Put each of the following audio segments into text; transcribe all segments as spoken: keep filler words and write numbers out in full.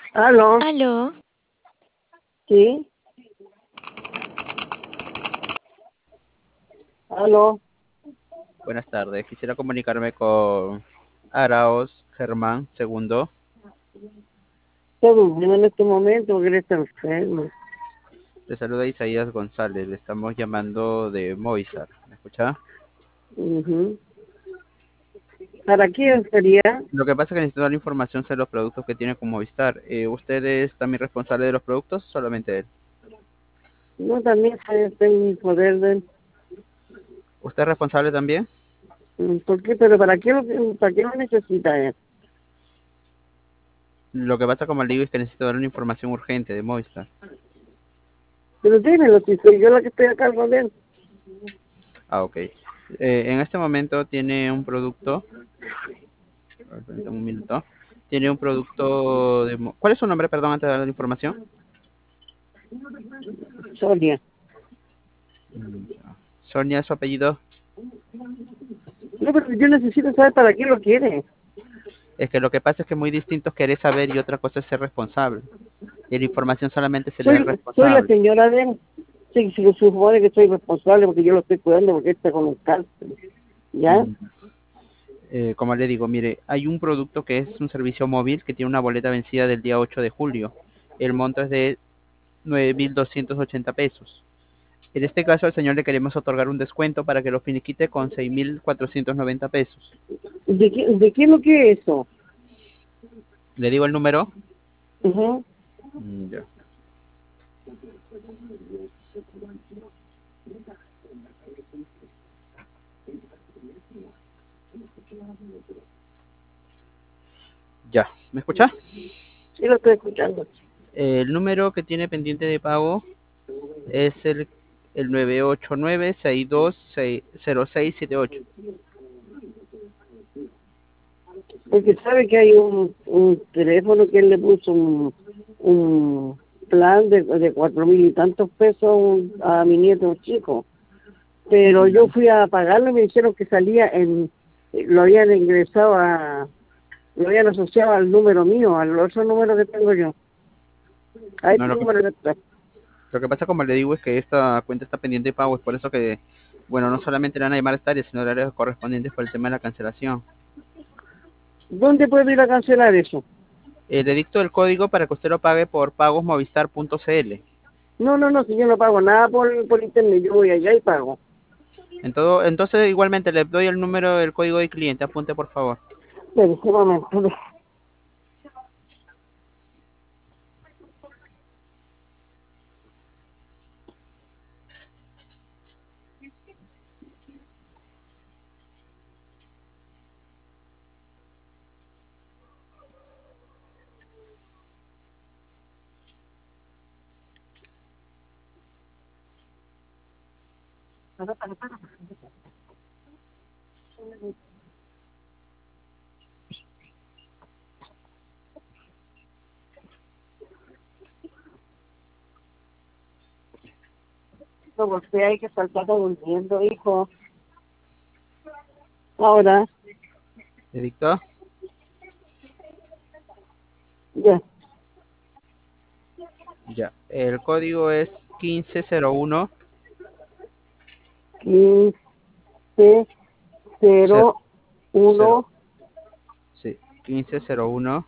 ¿Aló? Aló, ¿Sí? ¿Aló? Buenas tardes. Quisiera comunicarme con Araos Germán segundo. Está durmiendo en este momento porque él está enfermo. Le saluda Isaías González. Le estamos llamando de Movistar. ¿Me escucha? Ujú. ¿Para qué sería? Lo que pasa es que necesito dar información sobre los productos que tiene con Movistar. Eh, ¿usted es también responsable de los productos o solamente él? No, también se- tengo un poder de... ¿Usted es responsable también? Mm, ¿Por qué? ¿Pero para qué lo, para qué lo necesita él? Lo que pasa, como le digo, es que necesito dar una información urgente de Movistar. Pero dímelo, si soy yo la que estoy a cargo de él. Ah, ok. Eh, en este momento tiene un producto. A ver, permítame un minuto. Tiene un producto de... mo- ¿Cuál es su nombre, perdón, antes de dar la información? Sonia. Mm, ya. Sonia, su apellido. No, pero yo necesito saber para qué lo quiere. Es que lo que pasa es que muy distinto es querer saber y otra cosa es ser responsable. Y la información solamente se le da al Soy, soy la responsable. señora de él. Sí, se supone que soy responsable porque yo lo estoy cuidando porque él está con un cáncer. ¿Ya? Mm, eh, como le digo, mire, hay un producto que es un servicio móvil que tiene una boleta vencida del día ocho de julio. El monto es de nueve mil doscientos ochenta pesos. En este caso, al señor le queremos otorgar un descuento para que lo finiquite con seis mil cuatrocientos noventa pesos. ¿De qué, de qué es lo que es eso? ¿Le digo el número? Ujú. Mm, ya. Ya. ¿Me escucha? Sí, lo estoy escuchando. El número que tiene pendiente de pago es el, el nueve ocho nueve, seis dos cero seis siete ocho. Porque sabe que hay un, un teléfono que él le puso un, un plan de, de cuatro mil y tantos pesos a mi nieto chico. Pero yo fui a pagarlo y me dijeron que salía en, lo habían ingresado a, lo habían asociado al número mío, al otro número que tengo yo. A No, este lo que, número que está. lo que pasa, como le digo, es que esta cuenta está pendiente de pago. Es por eso que, bueno, no solamente le van a llamar a esta área, sino a áreas correspondientes por el tema de la cancelación. ¿Dónde puedo ir a cancelar eso? Eh, le dicto el código para que usted lo pague por pagosmovistar.cl. No, no, no, si yo no pago nada por, por internet, yo voy allá y pago. En todo, entonces, igualmente, le doy el número del código de cliente. Apunte, por favor. Pero ese momento, como usted hay que saltar durmiendo, hijo. Ahora, ¿Le dictó? ya, Ya. El código es quince cero uno. quince Cero, cero cero, uno sí, quince cero uno.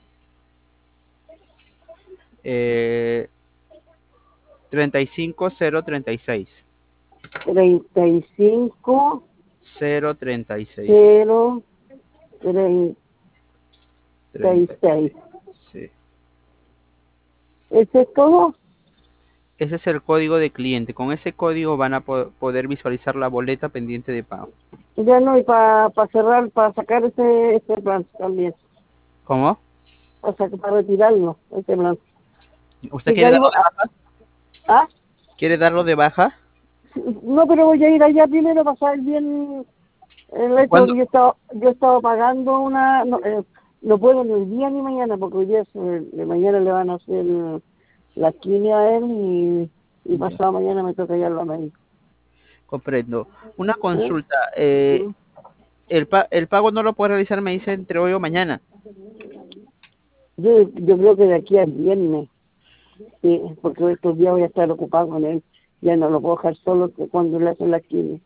Eh, treinta y cinco cero treinta y seis. treinta y cinco Cero treinta y seis. cero treinta y Treinta y seis. seis. Sí. ¿Ese es todo? Ese es el código de cliente. Con ese código van a po- poder visualizar la boleta pendiente de pago. Ya no, y para cerrar, para sacar ese, ese plan también, ¿Cómo? para, para retirarlo, ese plan. ¿Usted Sí, que quiere ahí darlo voy- de baja? ah, ¿Quiere darlo de baja? sí, no, pero voy a ir allá primero para saber bien el hecho, ¿Cuándo? porque yo he estado, yo he estado pagando una, no, eh, no puedo ni hoy día ni mañana, porque hoy día, se- de mañana le van a hacer la quimio a él y, y Ya, pasado mañana me toca llevarlo a médico. comprendo. Una ¿Eh? consulta. eh, ¿Mm? el, pa- el pago no lo puede realizar, me dice, entre hoy o mañana. Yo, yo creo que de aquí al viernes, sí, porque estos días voy a estar ocupado con él. Ya no lo puedo dejar solo que cuando le hacen la quimio.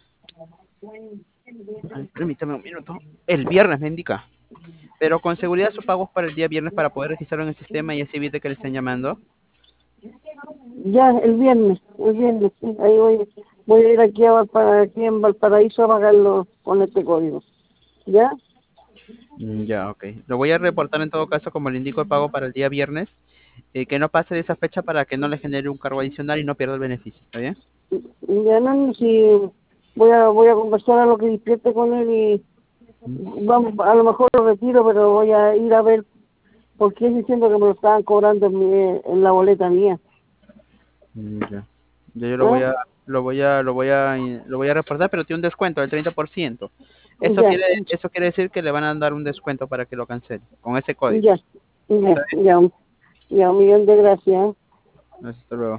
Ay, permítame un minuto. El viernes me indica. Pero con seguridad su pago es para el día viernes para poder registrarlo en el sistema y así evite que le estén llamando. Ya, el viernes, el viernes, sí, ahí voy, voy a ir aquí, a Valpara- aquí en Valparaíso a pagarlo con este código. ¿Ya? Mm, Ya, ok. Lo voy a reportar en todo caso, como le indico, el pago para el día viernes. Eh, que no pase de esa fecha para que no le genere un cargo adicional y no pierda el beneficio. ¿Está bien? Ya no, si voy a, voy a conversar a lo que despierte con él y vamos, a lo mejor lo retiro, pero voy a ir a ver por qué diciendo que me lo estaban cobrando en, mi- en la boleta mía. Mm, Ya. Ya yo lo voy ¿Eh? a, lo voy a, lo voy a, lo voy a reportar, pero tiene un descuento del treinta por ciento. Eso Ya, quiere, eso quiere decir que le van a dar un descuento para que lo cancele, con ese código. ya, ya, ya, ya, un millón de gracias. Hasta luego.